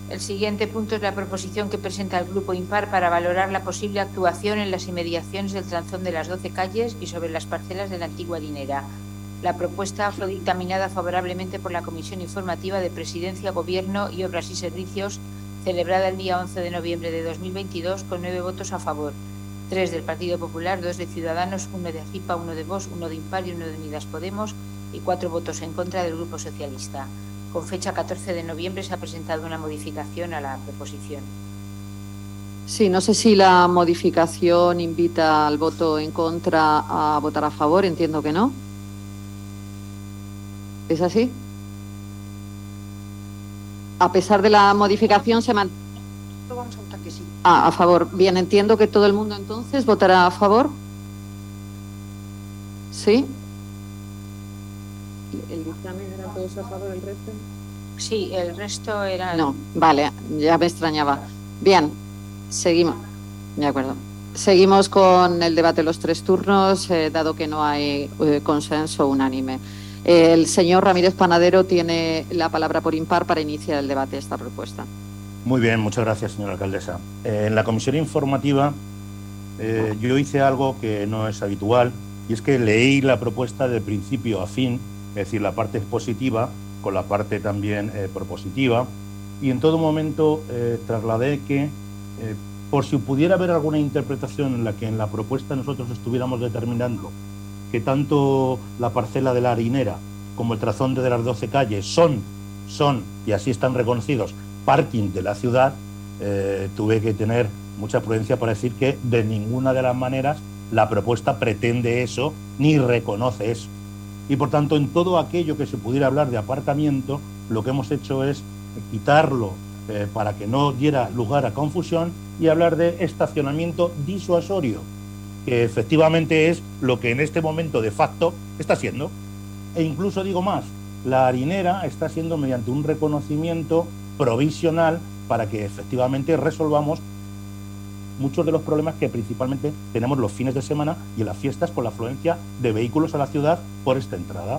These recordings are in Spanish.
El siguiente punto es la proposición que presenta el Grupo Impar para valorar la posible actuación en las inmediaciones del Tranzón de las 12 calles y sobre las parcelas de la antigua harinera. La propuesta fue dictaminada favorablemente por la Comisión Informativa de Presidencia, Gobierno y Obras y Servicios, celebrada el día 11 de noviembre de 2022, con 9 votos a favor, 3 del Partido Popular, 2 de Ciudadanos, 1 de AGIPA, 1 de VOX, 1 de Impar y 1 de Unidas Podemos y 4 votos en contra del Grupo Socialista. Con fecha 14 de noviembre se ha presentado una modificación a la proposición. Sí, no sé si la modificación invita al voto en contra a votar a favor, entiendo que no. ¿Es así? A pesar de la modificación se mantiene. Vamos a votar que sí. A favor. Bien, entiendo que todo el mundo entonces votará a favor. ¿Sí? ¿El dictamen era todos a favor, el resto? Sí, el resto era... No, vale, ya me extrañaba. Bien, seguimos. De acuerdo. Seguimos con el debate de los 3 turnos, dado que no hay consenso unánime. El señor Ramírez Panadero tiene la palabra por impar para iniciar el debate de esta propuesta. Muy bien, muchas gracias, señora alcaldesa. En la comisión informativa yo hice algo que no es habitual, y es que leí la propuesta de principio a fin, es decir, la parte expositiva con la parte también propositiva, y en todo momento trasladé que, por si pudiera haber alguna interpretación en la que en la propuesta nosotros estuviéramos determinando que tanto la parcela de la harinera como el trazón de las 12 calles son, y así están reconocidos, parking de la ciudad, tuve que tener mucha prudencia para decir que de ninguna de las maneras la propuesta pretende eso ni reconoce eso. Y por tanto, en todo aquello que se pudiera hablar de aparcamiento, lo que hemos hecho es quitarlo para que no diera lugar a confusión y hablar de estacionamiento disuasorio, que efectivamente es lo que en este momento de facto está siendo. E incluso digo más, la harinera está siendo mediante un reconocimiento provisional para que efectivamente resolvamos muchos de los problemas que principalmente tenemos los fines de semana y en las fiestas con la afluencia de vehículos a la ciudad por esta entrada.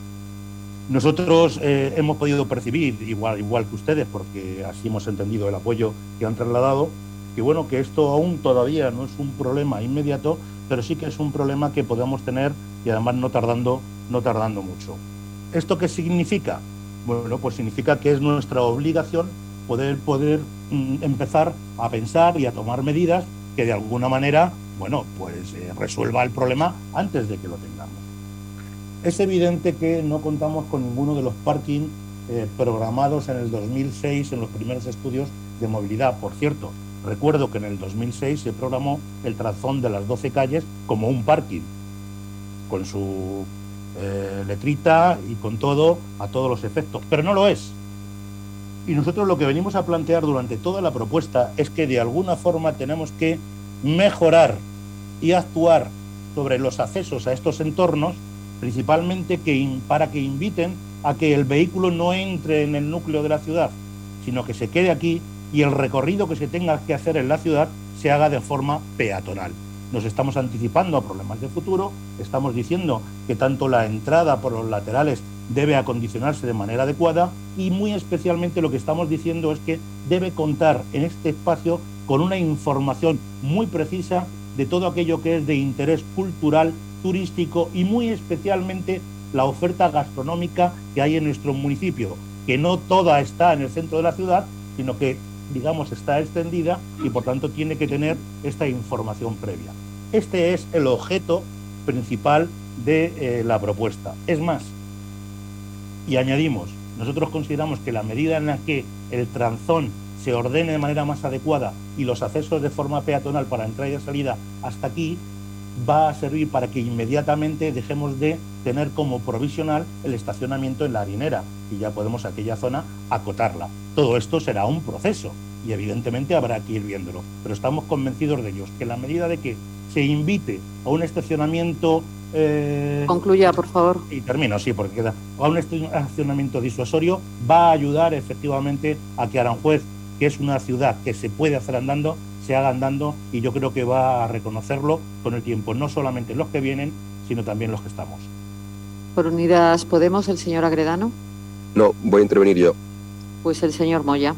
Nosotros hemos podido percibir, igual que ustedes, porque así hemos entendido el apoyo que han trasladado, que bueno, que esto aún todavía no es un problema inmediato, pero sí que es un problema que podemos tener y además no tardando mucho. ¿Esto qué significa? Bueno, pues significa que es nuestra obligación poder empezar a pensar y a tomar medidas que de alguna manera, bueno, pues resuelva el problema antes de que lo tengamos. Es evidente que no contamos con ninguno de los parkings programados en el 2006 en los primeros estudios de movilidad. Por cierto, recuerdo que en el 2006 se programó el trazón de las 12 calles como un parking, con su letrita y con todo, a todos los efectos, pero no lo es. Y nosotros lo que venimos a plantear durante toda la propuesta es que de alguna forma tenemos que mejorar y actuar sobre los accesos a estos entornos, principalmente para que inviten a que el vehículo no entre en el núcleo de la ciudad, sino que se quede aquí y el recorrido que se tenga que hacer en la ciudad se haga de forma peatonal. Nos estamos anticipando a problemas de futuro, estamos diciendo que tanto la entrada por los laterales debe acondicionarse de manera adecuada y muy especialmente lo que estamos diciendo es que debe contar en este espacio con una información muy precisa de todo aquello que es de interés cultural, turístico y muy especialmente la oferta gastronómica que hay en nuestro municipio, que no toda está en el centro de la ciudad, sino que, digamos, está extendida y por tanto tiene que tener esta información previa. Este es el objeto principal de la propuesta. Es más, y añadimos, nosotros consideramos que la medida en la que el tranzón se ordene de manera más adecuada y los accesos de forma peatonal para entrada y salida hasta aquí, va a servir para que inmediatamente dejemos de tener como provisional el estacionamiento en la harinera y ya podemos aquella zona acotarla. Todo esto será un proceso y evidentemente habrá que ir viéndolo, pero estamos convencidos de ellos, que la medida de que se invite a un estacionamiento... Concluya, por favor. Y termino, sí, porque queda... A un estacionamiento disuasorio va a ayudar efectivamente a que Aranjuez, que es una ciudad que se puede hacer andando, se haga andando y yo creo que va a reconocerlo con el tiempo, no solamente los que vienen, sino también los que estamos. Por Unidas Podemos, el señor Agredano. No, voy a intervenir yo. Pues el señor Moya.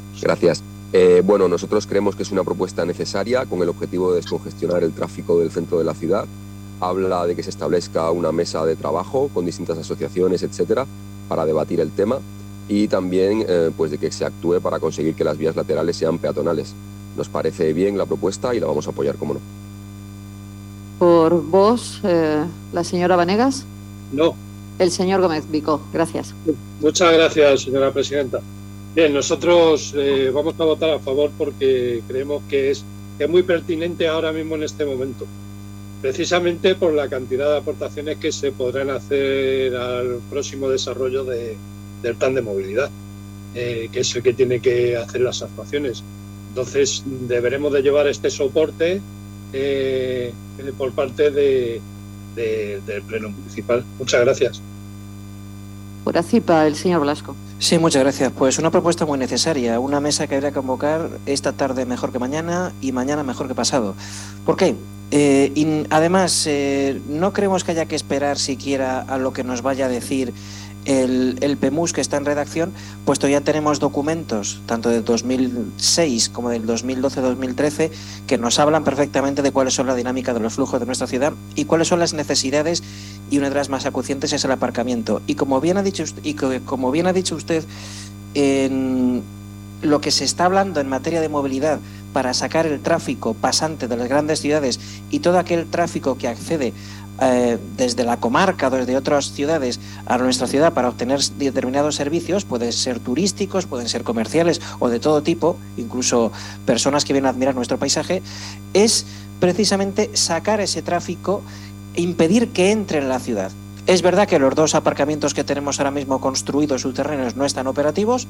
Gracias. Bueno, nosotros creemos que es una propuesta necesaria con el objetivo de descongestionar el tráfico del centro de la ciudad. Habla de que se establezca una mesa de trabajo con distintas asociaciones, etcétera, para debatir el tema y también pues de que se actúe para conseguir que las vías laterales sean peatonales. Nos parece bien la propuesta y la vamos a apoyar, cómo no. Por vos, la señora Vanegas. No. El señor Gómez Bicó. Gracias. Muchas gracias, señora presidenta. Bien, nosotros vamos a votar a favor porque creemos que es muy pertinente ahora mismo en este momento, precisamente por la cantidad de aportaciones que se podrán hacer al próximo desarrollo del plan de movilidad, que es el que tiene que hacer las actuaciones. Entonces, deberemos de llevar este soporte por parte del Pleno Municipal. Muchas gracias. Por ACIPA, el señor Blasco. Sí, muchas gracias. Pues una propuesta muy necesaria, una mesa que habría que convocar esta tarde mejor que mañana y mañana mejor que pasado. ¿Por qué? Y además, no creemos que haya que esperar siquiera a lo que nos vaya a decir el PEMUS que está en redacción, puesto ya tenemos documentos, tanto del 2006 como del 2012-2013, que nos hablan perfectamente de cuáles son la dinámica de los flujos de nuestra ciudad y cuáles son las necesidades, y una de las más acuciantes es el aparcamiento. Y como bien ha dicho usted, en lo que se está hablando en materia de movilidad para sacar el tráfico pasante de las grandes ciudades y todo aquel tráfico que accede desde la comarca o desde otras ciudades a nuestra ciudad para obtener determinados servicios, pueden ser turísticos, pueden ser comerciales o de todo tipo, incluso personas que vienen a admirar nuestro paisaje, es precisamente sacar ese tráfico e impedir que entre en la ciudad. Es verdad que los dos aparcamientos que tenemos ahora mismo construidos subterráneos no están operativos,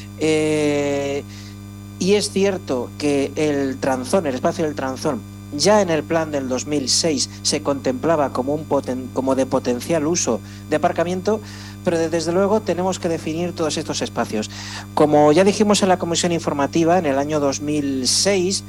y es cierto que el espacio del Tranzón, ya en el plan del 2006 se contemplaba como de potencial uso de aparcamiento, pero desde luego tenemos que definir todos estos espacios. Como ya dijimos en la comisión informativa, en el año 2006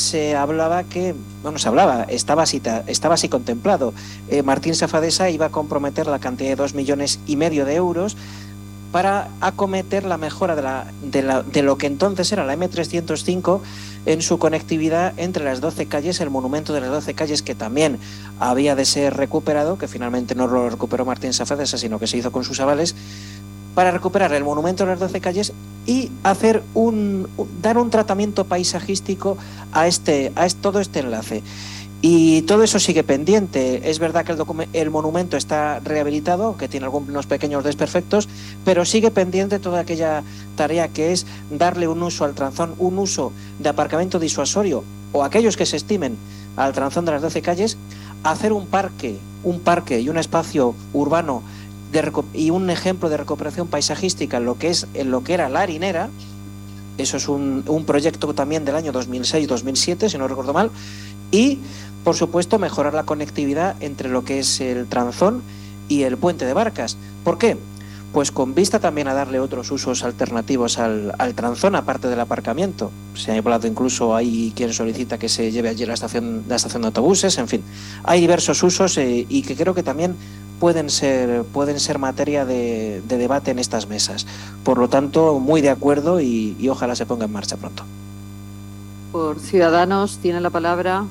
estaba así contemplado. Martín Safadesa iba a comprometer la cantidad de 2,5 millones de euros para acometer la mejora de lo que entonces era la M305 en su conectividad entre las 12 calles, el monumento de las 12 calles, que también había de ser recuperado, que finalmente no lo recuperó Martín Safadesa, sino que se hizo con sus avales, para recuperar el monumento de las 12 calles y hacer dar un tratamiento paisajístico a todo este enlace. Y todo eso sigue pendiente. Es verdad que el monumento está rehabilitado, que tiene algunos pequeños desperfectos, pero sigue pendiente toda aquella tarea que es darle un uso al Tranzón, un uso de aparcamiento disuasorio, o aquellos que se estimen al Tranzón de las 12 calles, hacer un parque y un espacio urbano y un ejemplo de recuperación paisajística en lo que era la Harinera. Eso es un proyecto también del año 2006-2007, si no recuerdo mal, y por supuesto mejorar la conectividad entre lo que es el Tranzón y el puente de Barcas. ¿Por qué? Pues con vista también a darle otros usos alternativos al Tranzón, aparte del aparcamiento. Se ha hablado incluso, hay quien solicita que se lleve allí la estación de autobuses, en fin. Hay diversos usos y que creo que también pueden ser materia de debate en estas mesas. Por lo tanto, muy de acuerdo y ojalá se ponga en marcha pronto. Por Ciudadanos tiene la palabra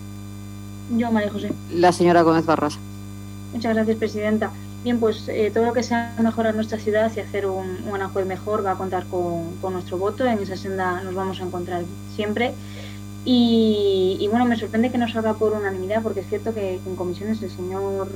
yo, María José. La señora Gómez Barras. Muchas gracias, presidenta. Bien, pues todo lo que sea mejorar nuestra ciudad y hacer un Aranjuez mejor va a contar con nuestro voto. En esa senda nos vamos a encontrar siempre. Y bueno, me sorprende que no salga por unanimidad, porque es cierto que en comisiones el señor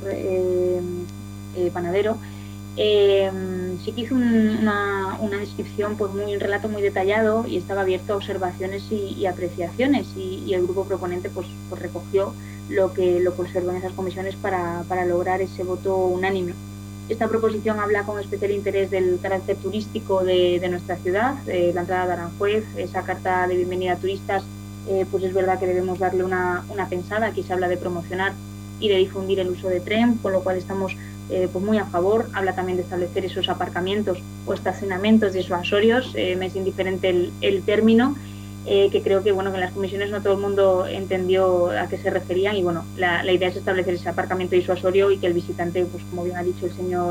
Panadero sí que hizo una descripción, pues un relato muy detallado, y estaba abierto a observaciones y apreciaciones, y el grupo proponente pues recogió lo que observó en esas comisiones para lograr ese voto unánime. Esta proposición habla con especial interés del carácter turístico de nuestra ciudad, la entrada de Aranjuez, esa carta de bienvenida a turistas. Pues es verdad que debemos darle una pensada. Aquí se habla de promocionar y de difundir el uso de tren, con lo cual estamos pues muy a favor. Habla también de establecer esos aparcamientos o estacionamientos disuasorios. Me es indiferente el término, que creo que que en las comisiones no todo el mundo entendió a qué se referían, y la idea es establecer ese aparcamiento disuasorio y que el visitante, pues como bien ha dicho el señor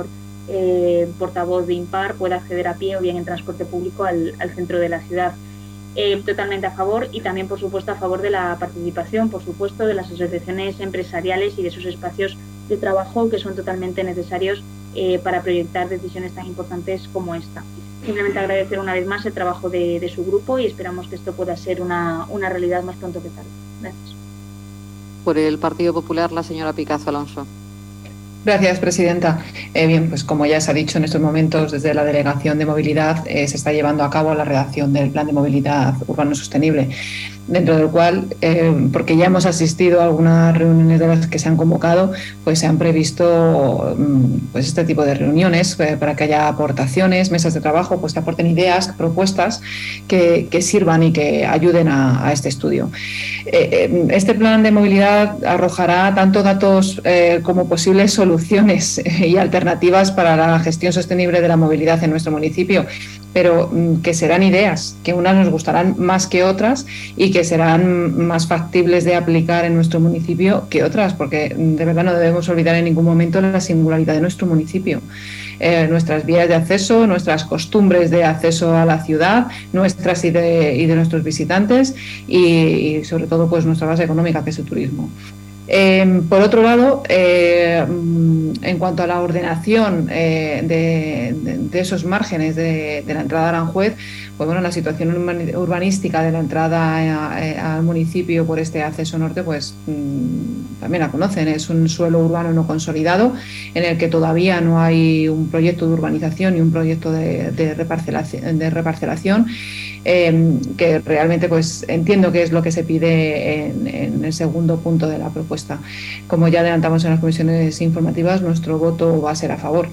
portavoz de Impar pueda acceder a pie o bien en transporte público al centro de la ciudad. Totalmente a favor, y también, por supuesto, a favor de la participación, por supuesto, de las asociaciones empresariales y de esos espacios de trabajo que son totalmente necesarios para proyectar decisiones tan importantes como esta. Simplemente agradecer una vez más el trabajo de su grupo y esperamos que esto pueda ser una realidad más pronto que tarde. Gracias. Por el Partido Popular, la señora Picazo Alonso. Gracias, presidenta. Bien, pues como ya se ha dicho en estos momentos, desde la Delegación de Movilidad se está llevando a cabo la redacción del Plan de Movilidad Urbano Sostenible, dentro del cual, porque ya hemos asistido a algunas reuniones de las que se han convocado, pues se han previsto pues este tipo de reuniones para que haya aportaciones, mesas de trabajo, pues que aporten ideas, propuestas que sirvan y que ayuden a este estudio. Este plan de movilidad arrojará tanto datos como posibles soluciones y alternativas para la gestión sostenible de la movilidad en nuestro municipio, pero que serán ideas, que unas nos gustarán más que otras y que serán más factibles de aplicar en nuestro municipio que otras, porque de verdad no debemos olvidar en ningún momento la singularidad de nuestro municipio. Nuestras vías de acceso, nuestras costumbres de acceso a la ciudad, nuestras y de nuestros visitantes y sobre todo pues nuestra base económica, que es el turismo. Por otro lado, en cuanto a la ordenación de esos márgenes de la entrada a Aranjuez, pues bueno, la situación urbanística de la entrada al municipio por este acceso norte, pues también la conocen. Es un suelo urbano no consolidado en el que todavía no hay un proyecto de urbanización y un proyecto de reparcelación. Que realmente pues entiendo que es lo que se pide en el segundo punto de la propuesta. Como ya adelantamos en las comisiones informativas, nuestro voto va a ser a favor.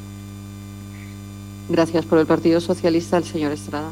Gracias. Por el Partido Socialista, el señor Estrada.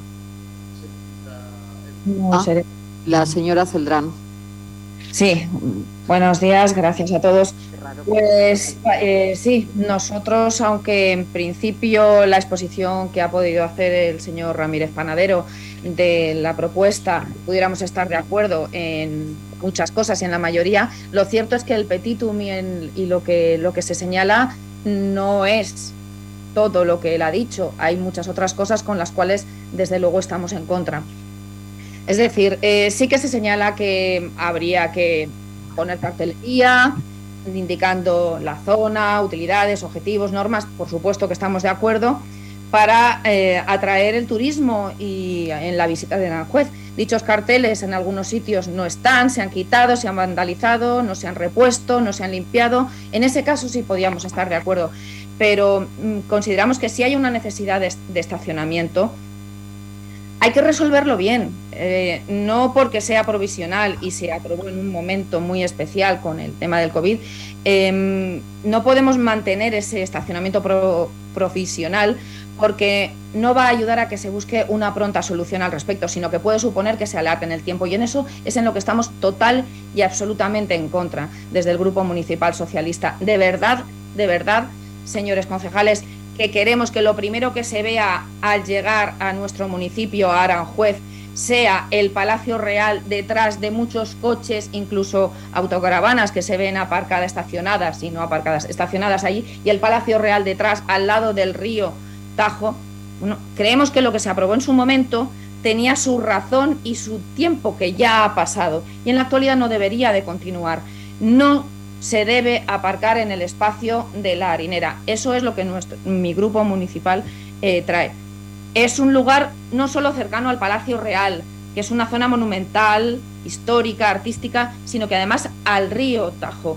La señora Celdrán. Sí, buenos días, gracias a todos. Pues sí, nosotros, aunque en principio la exposición que ha podido hacer el señor Ramírez Panadero de la propuesta pudiéramos estar de acuerdo en muchas cosas y en la mayoría, lo cierto es que el petitum y lo que se señala no es todo lo que él ha dicho. Hay muchas otras cosas con las cuales desde luego estamos en contra. Es decir, sí que se señala que habría que poner cartelería indicando la zona, utilidades, objetivos, normas, por supuesto que estamos de acuerdo, para atraer el turismo y en la visita de Aranjuez. Dichos carteles en algunos sitios no están, se han quitado, se han vandalizado, no se han repuesto, no se han limpiado. En ese caso sí podíamos estar de acuerdo, pero consideramos que si hay una necesidad de estacionamiento, hay que resolverlo bien, no porque sea provisional y se aprobó en un momento muy especial con el tema del COVID, no podemos mantener ese estacionamiento provisional porque no va a ayudar a que se busque una pronta solución al respecto, sino que puede suponer que se alargue en el tiempo, y en eso es en lo que estamos total y absolutamente en contra desde el Grupo Municipal Socialista. De verdad, señores concejales, que queremos que lo primero que se vea al llegar a nuestro municipio, a Aranjuez, sea el Palacio Real detrás de muchos coches, incluso autocaravanas que se ven aparcadas, estacionadas, y no aparcadas, estacionadas allí, y el Palacio Real detrás, al lado del río Tajo. Bueno, creemos que lo que se aprobó en su momento tenía su razón y su tiempo que ya ha pasado, y en la actualidad no debería de continuar. No se debe aparcar en el espacio de la Harinera. Eso es lo que mi grupo municipal trae. Es un lugar no solo cercano al Palacio Real, que es una zona monumental, histórica, artística, sino que además al río Tajo.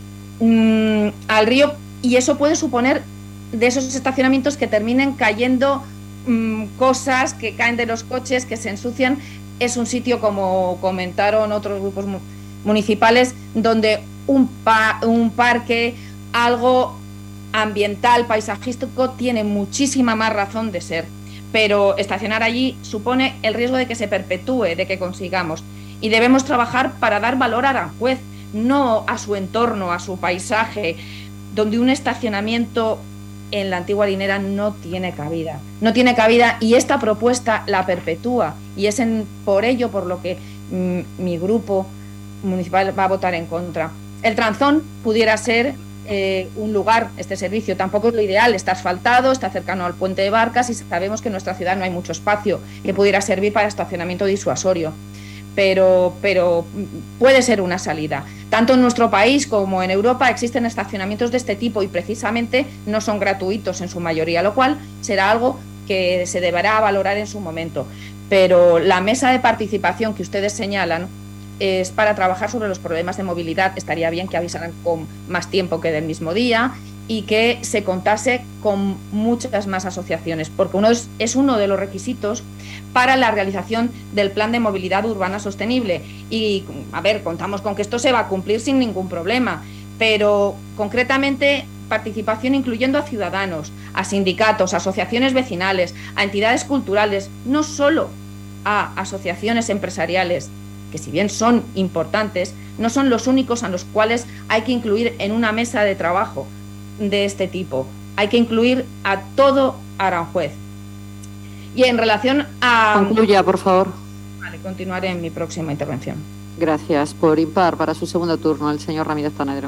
Al río, y eso puede suponer de esos estacionamientos que terminen cayendo cosas, que caen de los coches, que se ensucian. Es un sitio, como comentaron otros grupos municipales, donde un parque, algo ambiental, paisajístico, tiene muchísima más razón de ser, pero estacionar allí supone el riesgo de que se perpetúe, de que consigamos, y debemos trabajar para dar valor a Aranjuez, no a su entorno, a su paisaje, donde un estacionamiento en la antigua Harinera no tiene cabida, y esta propuesta la perpetúa, y es por ello por lo que mi grupo municipal va a votar en contra. El Tranzón pudiera ser un lugar, este servicio tampoco es lo ideal, está asfaltado, está cercano al puente de Barcas y sabemos que en nuestra ciudad no hay mucho espacio que pudiera servir para estacionamiento disuasorio, pero puede ser una salida. Tanto en nuestro país como en Europa existen estacionamientos de este tipo y precisamente no son gratuitos en su mayoría, lo cual será algo que se deberá valorar en su momento. Pero la mesa de participación que ustedes señalan es para trabajar sobre los problemas de movilidad. Estaría bien que avisaran con más tiempo que del mismo día y que se contase con muchas más asociaciones, porque es uno de los requisitos para la realización del Plan de Movilidad Urbana Sostenible. Y, a ver, contamos con que esto se va a cumplir sin ningún problema, pero concretamente participación incluyendo a ciudadanos, a sindicatos, a asociaciones vecinales, a entidades culturales, no solo a asociaciones empresariales, que si bien son importantes, no son los únicos a los cuales hay que incluir en una mesa de trabajo de este tipo. Hay que incluir a todo Aranjuez. Y en relación a... Concluya, por favor. Vale, continuaré en mi próxima intervención. Gracias. Por impar, para su segundo turno, el señor Ramírez Panadero.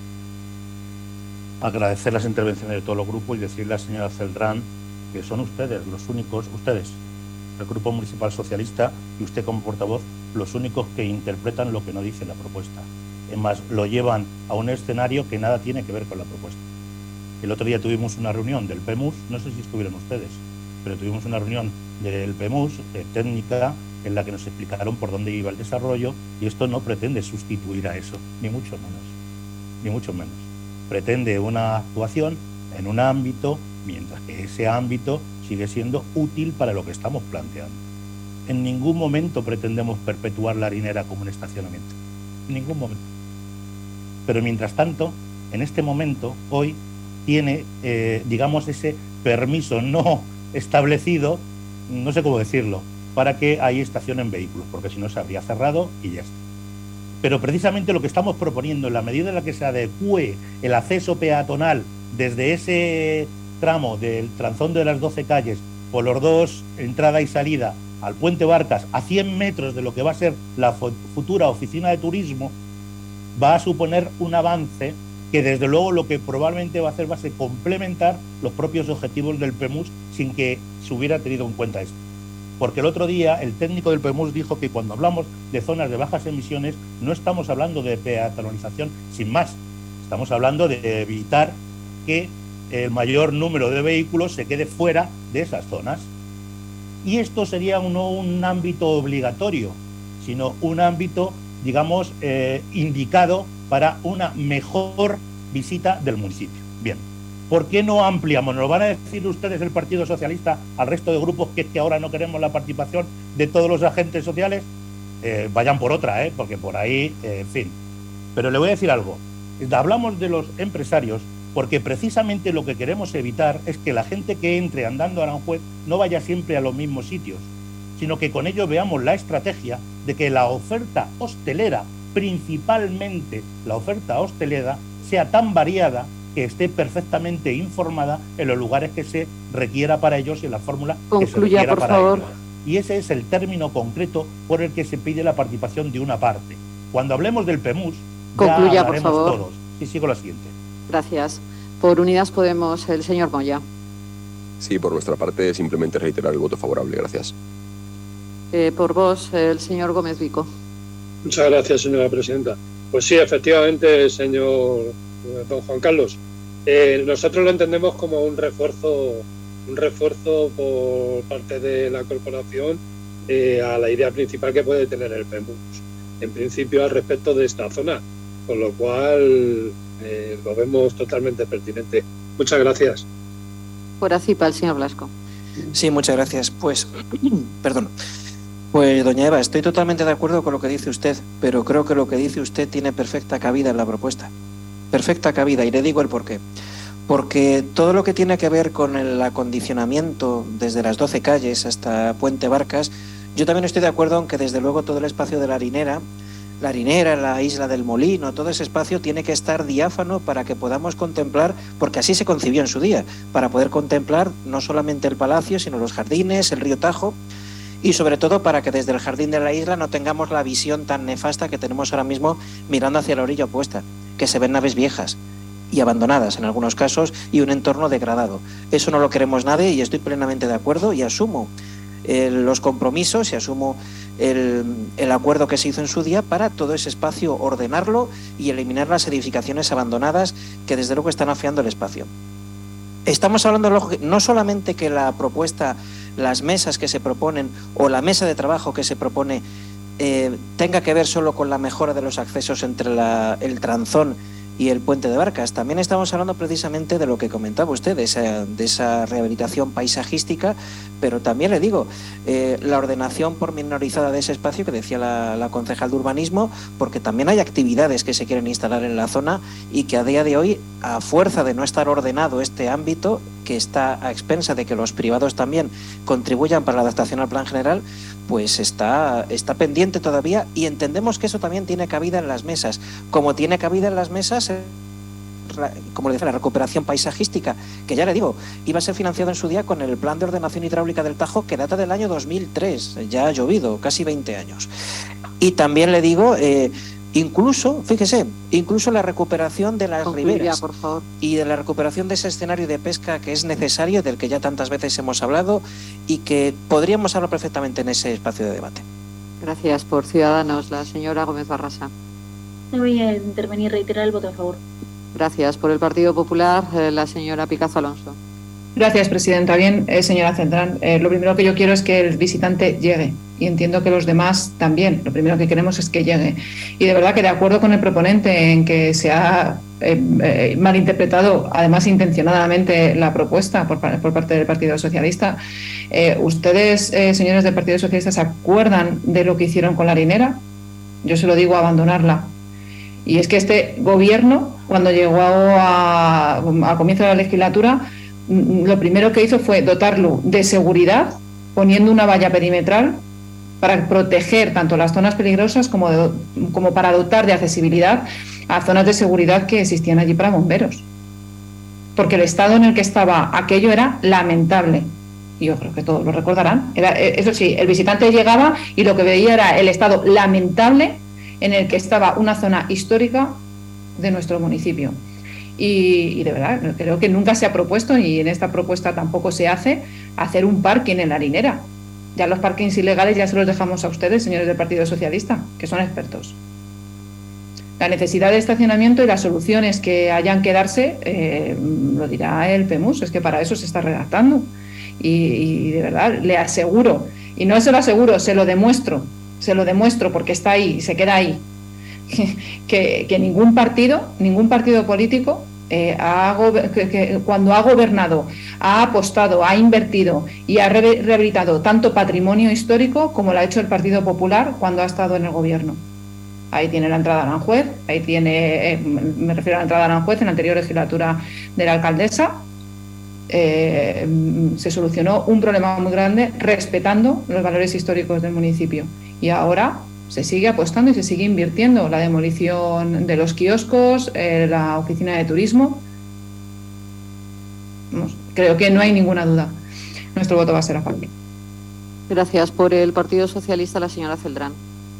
Agradecer las intervenciones de todos los grupos y decirle a la señora Celdrán que son ustedes los únicos, ustedes, el Grupo Municipal Socialista y usted como portavoz, los únicos que interpretan lo que no dice la propuesta. Es más, lo llevan a un escenario que nada tiene que ver con la propuesta. El otro día tuvimos una reunión del PEMUS, no sé si estuvieron ustedes, pero tuvimos una reunión del PEMUS técnica en la que nos explicaron por dónde iba el desarrollo y esto no pretende sustituir a eso, ni mucho menos, ni mucho menos. Pretende una actuación en un ámbito, mientras que ese ámbito sigue siendo útil para lo que estamos planteando. En ningún momento pretendemos perpetuar la harinera como un estacionamiento, en ningún momento. Pero mientras tanto, en este momento, hoy, tiene, digamos, ese permiso no establecido, no sé cómo decirlo, para que ahí estacionen vehículos, porque si no se habría cerrado y ya está. Pero precisamente lo que estamos proponiendo, en la medida en la que se adecúe el acceso peatonal desde ese tramo del Tranzón de las 12 calles, por los dos, entrada y salida, al puente Barcas, a 100 metros de lo que va a ser la futura oficina de turismo, va a suponer un avance que desde luego lo que probablemente va a hacer va a ser complementar los propios objetivos del PEMUS sin que se hubiera tenido en cuenta esto. Porque el otro día el técnico del PEMUS dijo que cuando hablamos de zonas de bajas emisiones no estamos hablando de peatonalización sin más, estamos hablando de evitar que el mayor número de vehículos se quede fuera de esas zonas. Y esto sería no un ámbito obligatorio, sino un ámbito, digamos, indicado para una mejor visita del municipio. Bien, ¿por qué no ampliamos? ¿Nos lo van a decir ustedes, el Partido Socialista, al resto de grupos que es que ahora no queremos la participación de todos los agentes sociales? Vayan por otra, porque por ahí, en fin. Pero le voy a decir algo. Hablamos de los empresarios porque precisamente lo que queremos evitar es que la gente que entre andando a Aranjuez no vaya siempre a los mismos sitios, sino que con ello veamos la estrategia de que la oferta hostelera, principalmente la oferta hostelera, sea tan variada que esté perfectamente informada en los lugares que se requiera para ellos y en la fórmula que se requiera para ellos. Y ese es el término concreto por el que se pide la participación de una parte. Cuando hablemos del PEMUS, concluya, ya hablaremos por favor. todos. Sí, sigo la siguiente. Gracias. Por Unidas Podemos, el señor Moya. Sí, por nuestra parte, simplemente reiterar el voto favorable. Gracias. Por vos, el señor Gómez Vico. Muchas gracias, señora presidenta. Pues sí, efectivamente, señor don Juan Carlos. Nosotros lo entendemos como un refuerzo por parte de la corporación a la idea principal que puede tener el PEMUS, en principio al respecto de esta zona, con lo cual lo vemos totalmente pertinente. Muchas gracias. Por ACIPA, el señor Blasco. Sí, muchas gracias. Pues, perdón. Pues, doña Eva, estoy totalmente de acuerdo con lo que dice usted, pero creo que lo que dice usted tiene perfecta cabida en la propuesta. Perfecta cabida, y le digo el porqué. Porque todo lo que tiene que ver con el acondicionamiento desde las 12 calles hasta Puente Barcas, yo también estoy de acuerdo en que desde luego todo el espacio de la harinera, la isla del Molino, todo ese espacio tiene que estar diáfano para que podamos contemplar, porque así se concibió en su día, para poder contemplar no solamente el palacio, sino los jardines, el río Tajo, y sobre todo para que desde el jardín de la isla no tengamos la visión tan nefasta que tenemos ahora mismo mirando hacia la orilla opuesta, que se ven naves viejas. y abandonadas en algunos casos, y un entorno degradado. Eso no lo queremos nadie y estoy plenamente de acuerdo y asumo los compromisos y asumo el acuerdo que se hizo en su día para todo ese espacio ordenarlo y eliminar las edificaciones abandonadas que desde luego están afiando el espacio. Estamos hablando no solamente que la propuesta, las mesas que se proponen o la mesa de trabajo que se propone tenga que ver solo con la mejora de los accesos entre el Tranzón y el puente de Barcas. También estamos hablando precisamente de lo que comentaba usted, de esa rehabilitación paisajística, pero también le digo, la ordenación pormenorizada de ese espacio que decía la concejal de urbanismo, porque también hay actividades que se quieren instalar en la zona y que a día de hoy, a fuerza de no estar ordenado este ámbito, que está a expensa de que los privados también contribuyan para la adaptación al plan general, pues está pendiente todavía, y entendemos que eso también tiene cabida en las mesas, como tiene cabida en las mesas, como le decía, la recuperación paisajística, que ya le digo, iba a ser financiado en su día con el plan de ordenación hidráulica del Tajo, que data del año 2003, ya ha llovido, casi 20 años. Y también le digo, incluso, fíjese, incluso la recuperación de las riberas, por favor, y de la recuperación de ese escenario de pesca que es necesario, del que ya tantas veces hemos hablado y que podríamos hablar perfectamente en ese espacio de debate. Gracias. Por Ciudadanos, la señora Gómez Barrasa. No voy a intervenir y reiterar el voto a favor. Gracias. Por el Partido Popular, la señora Picazo Alonso. Gracias, presidenta. Bien, señora Celdrán, lo primero que yo quiero es que el visitante llegue, y entiendo que los demás también. Lo primero que queremos es que llegue. Y de verdad que, de acuerdo con el proponente en que se ha malinterpretado, además intencionadamente, la propuesta por parte del Partido Socialista, ¿ustedes, señores del Partido Socialista, se acuerdan de lo que hicieron con la harinera? Yo se lo digo, abandonarla. Y es que este gobierno, cuando llegó a comienzo de la legislatura, lo primero que hizo fue dotarlo de seguridad, poniendo una valla perimetral para proteger tanto las zonas peligrosas como para dotar de accesibilidad a zonas de seguridad que existían allí para bomberos. Porque el estado en el que estaba aquello era lamentable. Y yo creo que todos lo recordarán. Eso sí, el visitante llegaba y lo que veía era el estado lamentable en el que estaba una zona histórica de nuestro municipio. Y de verdad, creo que nunca se ha propuesto, y en esta propuesta tampoco se hace, hacer un parking en la harinera. Ya los parkings ilegales ya se los dejamos a ustedes, señores del Partido Socialista, que son expertos. La necesidad de estacionamiento y las soluciones que hayan que darse, lo dirá el PEMUS, es que para eso se está redactando. Y de verdad, le aseguro, y no se lo aseguro, se lo demuestro porque está ahí y se queda ahí, que ningún partido político cuando ha gobernado, ha apostado, ha invertido y ha rehabilitado tanto patrimonio histórico como lo ha hecho el Partido Popular cuando ha estado en el gobierno. Ahí tiene la entrada a Aranjuez, me refiero a la entrada a Aranjuez en la anterior legislatura de la alcaldesa. Se solucionó un problema muy grande respetando los valores históricos del municipio, y ahora se sigue apostando y se sigue invirtiendo. La demolición de los kioscos, la oficina de turismo. Creo que no hay ninguna duda. Nuestro voto va a ser a favor. Gracias. Por el Partido Socialista, la señora Celdrán.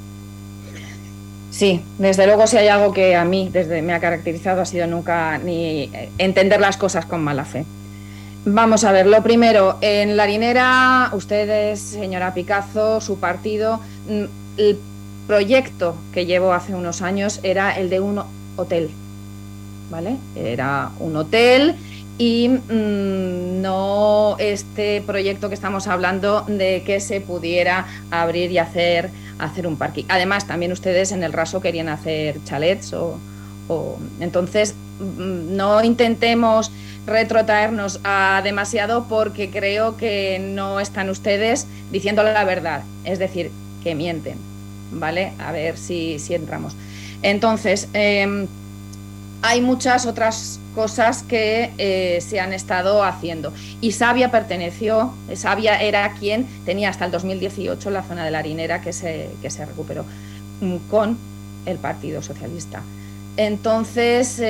Sí, desde luego, si hay algo que a mí me ha caracterizado, ha sido nunca ni entender las cosas con mala fe. Vamos a ver, lo primero, en la harinera, ustedes, señora Picazo, su partido, el proyecto que llevó hace unos años era el de un hotel, ¿vale? Era un hotel y no este proyecto que estamos hablando de que se pudiera abrir y hacer un parking. Además, también ustedes en el Raso querían hacer chalets entonces no intentemos retrotraernos a demasiado, porque creo que no están ustedes diciendo la verdad, es decir, que mienten, ¿vale? A ver si entramos. Entonces, hay muchas otras cosas que se han estado haciendo, y Savia era quien tenía hasta el 2018 la zona de la harinera que se recuperó con el Partido Socialista. Entonces,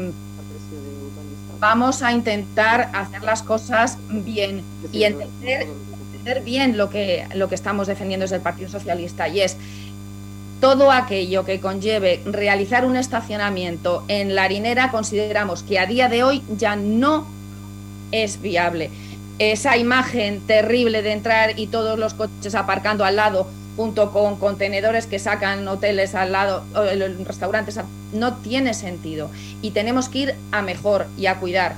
vamos a intentar hacer las cosas bien y entender bien lo que estamos defendiendo desde el Partido Socialista, y es todo aquello que conlleve realizar un estacionamiento en la Harinera consideramos que a día de hoy ya no es viable. Esa imagen terrible de entrar y todos los coches aparcando al lado, junto con contenedores que sacan hoteles al lado, restaurantes, no tiene sentido. Y tenemos que ir a mejor y a cuidar.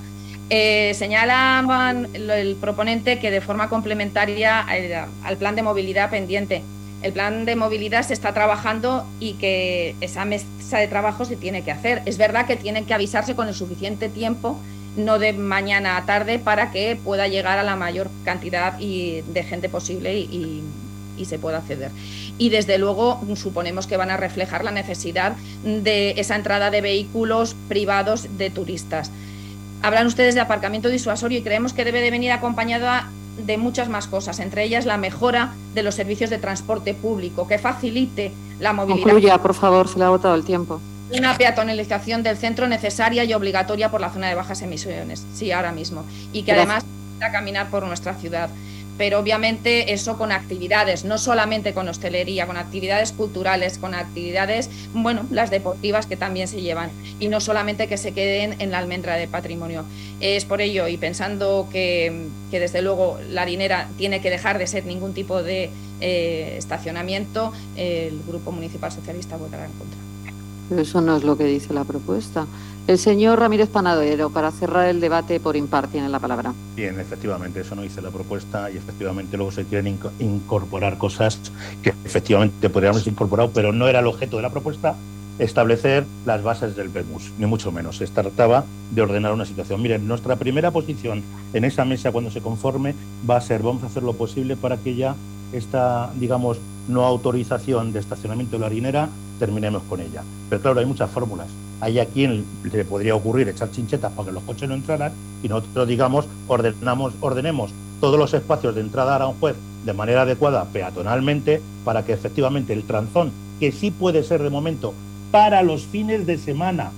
Señalaban el proponente que de forma complementaria al plan de movilidad pendiente. El plan de movilidad se está trabajando y que esa mesa de trabajo se tiene que hacer. Es verdad que tienen que avisarse con el suficiente tiempo, no de mañana a tarde, para que pueda llegar a la mayor cantidad de gente posible y se pueda acceder. Y desde luego suponemos que van a reflejar la necesidad de esa entrada de vehículos privados de turistas. Hablan ustedes de aparcamiento disuasorio y creemos que debe de venir acompañado de muchas más cosas, entre ellas la mejora de los servicios de transporte público, que facilite la movilidad. Concluya, por favor, se le ha agotado el tiempo. Una peatonalización del centro necesaria y obligatoria por la zona de bajas emisiones, sí, ahora mismo, y que además a caminar por nuestra ciudad. Pero obviamente eso con actividades, no solamente con hostelería, con actividades culturales, con actividades, bueno, las deportivas que también se llevan, y no solamente que se queden en la almendra de patrimonio. Es por ello, y pensando que desde luego la Harinera tiene que dejar de ser ningún tipo de estacionamiento, el Grupo Municipal Socialista votará en contra. Pero eso no es lo que dice la propuesta. El señor Ramírez Panadero, para cerrar el debate por impar, tiene la palabra. Bien, efectivamente, eso no dice la propuesta y efectivamente luego se quieren incorporar cosas que efectivamente podríamos haber incorporado, pero no era el objeto de la propuesta establecer las bases del PEMUS, ni mucho menos. Se trataba de ordenar una situación. Miren, nuestra primera posición en esa mesa cuando se conforme va a ser, vamos a hacer lo posible para que ya esta, digamos, no autorización de estacionamiento de la Harinera terminemos con ella. Pero claro, hay muchas fórmulas. Hay a quien le podría ocurrir echar chinchetas para que los coches no entraran y nosotros, digamos, ordenemos todos los espacios de entrada a Aranjuez de manera adecuada peatonalmente para que efectivamente el tranzón, que sí puede ser de momento para los fines de semana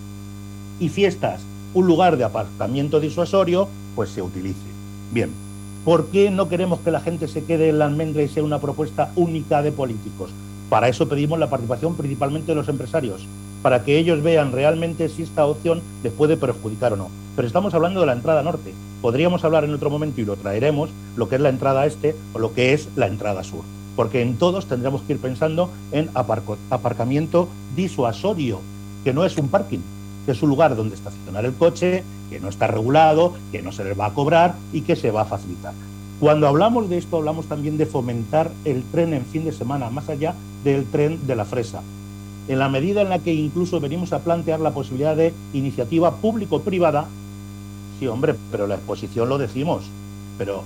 y fiestas un lugar de aparcamiento disuasorio, pues se utilice. Bien, ¿por qué no queremos que la gente se quede en la almendra y sea una propuesta única de políticos? Para eso pedimos la participación principalmente de los empresarios, para que ellos vean realmente si esta opción les puede perjudicar o no. Pero estamos hablando de la entrada norte. Podríamos hablar en otro momento, y lo traeremos, lo que es la entrada este o lo que es la entrada sur. Porque en todos tendremos que ir pensando en aparcamiento disuasorio, que no es un parking, que es un lugar donde estacionar el coche, que no está regulado, que no se les va a cobrar y que se va a facilitar. Cuando hablamos de esto, hablamos también de fomentar el tren en fin de semana, más allá del tren de la fresa. En la medida en la que incluso venimos a plantear la posibilidad de iniciativa público-privada, sí, hombre, pero la exposición lo decimos, pero...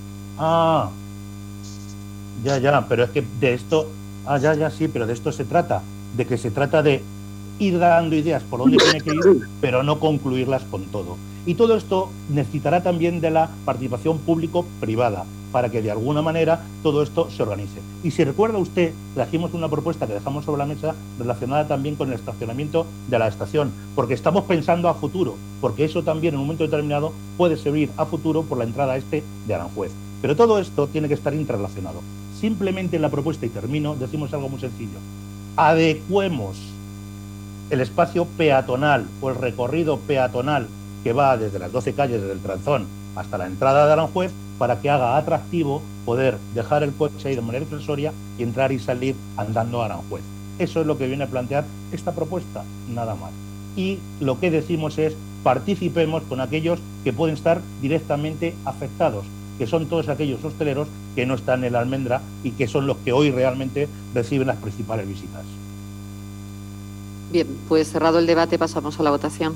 pero es que de esto... sí, pero de esto se trata, de que se trata de ir dando ideas por dónde tiene que ir, pero no concluirlas con todo. Y todo esto necesitará también de la participación público-privada, para que de alguna manera todo esto se organice. Y si recuerda usted, trajimos una propuesta que dejamos sobre la mesa relacionada también con el estacionamiento de la estación, porque estamos pensando a futuro, porque eso también en un momento determinado puede servir a futuro por la entrada este de Aranjuez. Pero todo esto tiene que estar interrelacionado. Simplemente en la propuesta, y termino, decimos algo muy sencillo. Adecuemos el espacio peatonal o el recorrido peatonal que va desde las 12 calles del Tranzón hasta la entrada de Aranjuez, para que haga atractivo poder dejar el coche ahí de manera accessoria y entrar y salir andando a Aranjuez. Eso es lo que viene a plantear esta propuesta, nada más. Y lo que decimos es, participemos con aquellos que pueden estar directamente afectados, que son todos aquellos hosteleros que no están en la almendra y que son los que hoy realmente reciben las principales visitas. Bien, pues cerrado el debate, pasamos a la votación.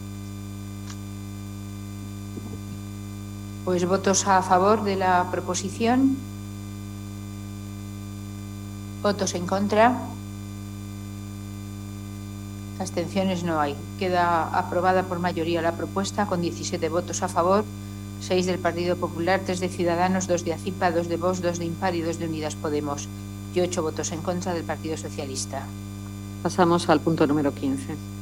Pues votos a favor de la proposición. Votos en contra. Abstenciones no hay. Queda aprobada por mayoría la propuesta con 17 votos a favor, 6 del Partido Popular, 3 de Ciudadanos, 2 de ACIPA, 2 de Vox, 2 de Impar y 2 de Unidas Podemos y 8 votos en contra del Partido Socialista. Pasamos al punto número 15.